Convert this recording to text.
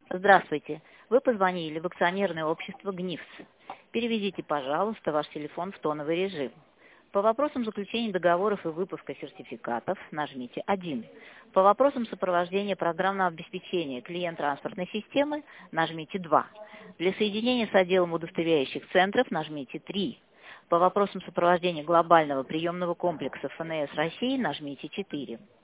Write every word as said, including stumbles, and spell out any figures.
Здравствуйте. Вы позвонили в акционерное общество ГНИФС. Переведите, пожалуйста, ваш телефон в тоновый режим. По вопросам заключения договоров и выпуска сертификатов нажмите один. По вопросам сопровождения программного обеспечения клиент-транспортной системы нажмите два. Для соединения с отделом удостоверяющих центров нажмите три. По вопросам сопровождения глобального приемного комплекса ФНС России нажмите четыре.